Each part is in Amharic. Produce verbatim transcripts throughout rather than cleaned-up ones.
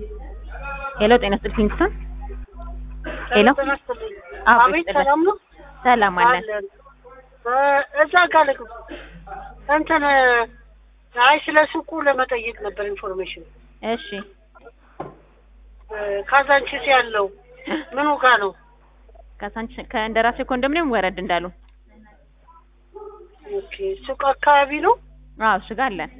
ሄሎ ጤና ይስጥልኝ ኪንግስተን ሄሎ አቤት ሰላም ነው ሰላም አለን እዛ ጋር ልክ እንትን አይ ስለ ሱቁ ለመጠየቅ ነበር ኢንፎርሜሽን እሺ ካዛንቺስ ያለው ምኑ ጋር ነው ካዛንቺስ ከእንደራሴ ኮንዶሚኒየም ወረድ እንዳሉ ኦኬ ሱቅ አካባቢ ነው አዎ እሱ ጋር አለን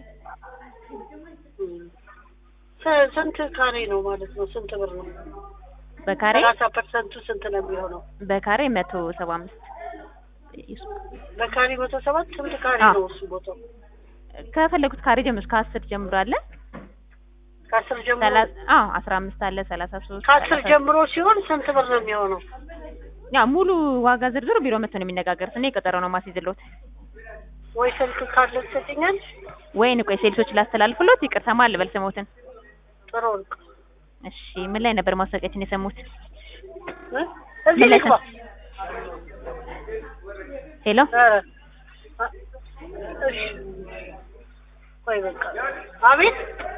ስንት ካሬ ነው ማለት ነው ስንት ብር ነው በካሬ ሰላሳ ፐርሰንት ስንት ነው የሚሆነው በካሬ መቶ ሰባ አምስት በካሬ መቶ ሰባ አምስት ስንት ካሬ ነው እሱ ቦታው ከፈለጉት ካሬ ጀምሮ ከአስር ጀምሮ አለ ከአስር ጀምሮ አዎ አስራ አምስት አለ ሰላሳ ሶስት ከአስር ጀምሮ ሲሆን ስንት ብር ነው የሚሆነው ያ ሙሉ ዋጋ ዝርዝሩ ቢሮ መጥቶ ነው የሚነጋገሩት እኔ ቀጠሮ ነው ማስይዝልዎት ወይ ስልክ ካለ ትሰጪኛል ወይ ነው ቆይ ሴልሶች ላስተላልፍልዎት ይቅርታ ማል በል ስሞትን ጥሩ እሺ ምን ላይ ነበር ማስታወቂያችን የሰሙት እዚህ ላይ ነው ሄሎ እሺ ቆይ በቃ አቤት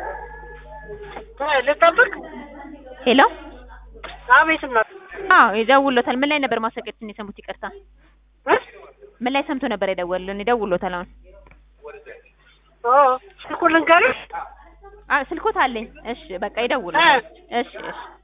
ልጠብቅ ሄሎ አቤት እና አዎ ይደውልዎታል ምን ላይ ነበር ማስታወቂያችን የሰሙት ይቅርታ ምን ላይ ሰምቶ ነበር የደወሉልን ይደውልዎታል አሁን ኦ ስልኩን ልንገርሽ አ ስልኮት አለኝ እሺ በቃ ይደውሉ እሺ እሺ